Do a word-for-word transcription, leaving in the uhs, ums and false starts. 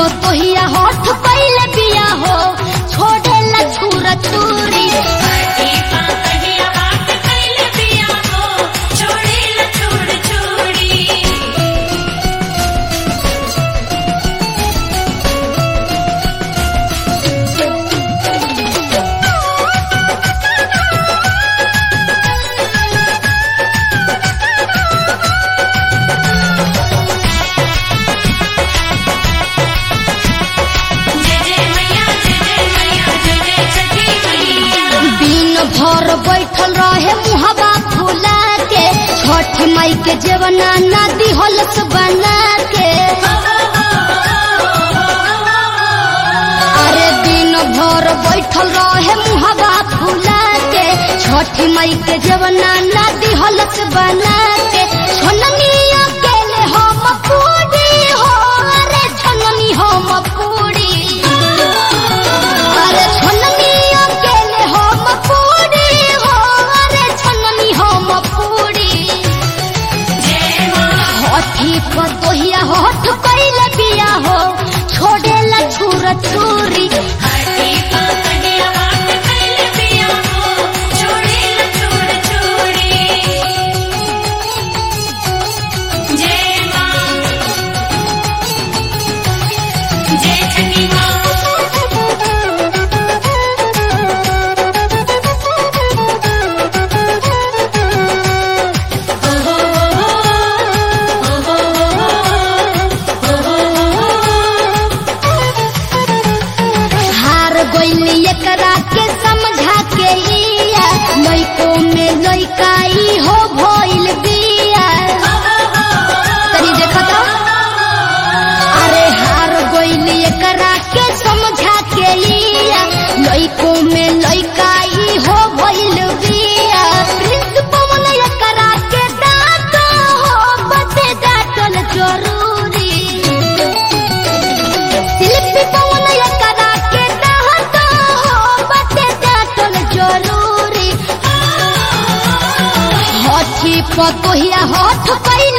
पतोहिया होठ पहले बिया हो छोड़ेला छुरा छुरी भर बैठल रहे मुहबा फूला के छठ माई के जेवना नदी हलस बना के अरे दिन भर बैठल रहे मुहबा फूला के छठ माई के जेवना नदी हलस बना के छननिया केले हम पूरी हो अरे छननी हम पूरी अरे छननिया केले हम पूरी पतोहिया होठ पहले बिया हो छोड़ेला छुरा छुरी एकरा के समझा के लिया लइको में लइकाई हो भइल बिया तनी देखा तो अरे हार गइल एकरा के समझा के लिया लइको में लइकाई हो भइल बिया प्रिंस पवन एकरा के डांट हो बते डांटल जरूरी शिल्पी पवन एकरा के पतोहिया होठ पहले